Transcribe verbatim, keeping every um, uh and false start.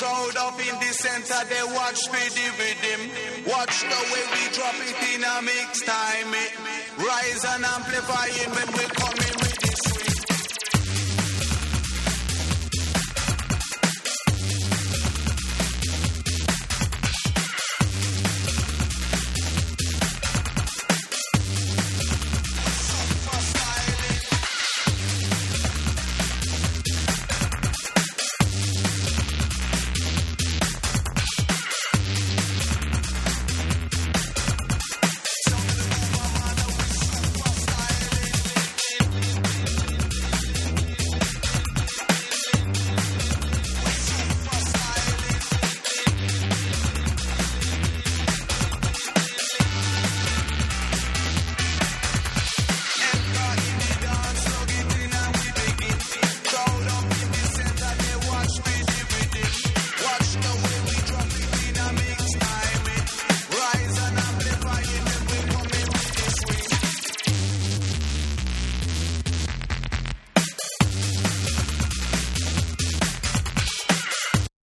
crowd up in the center, they watch for the rhythm. Watch the way we drop it in a mix time. It rise and amplifying when we come in.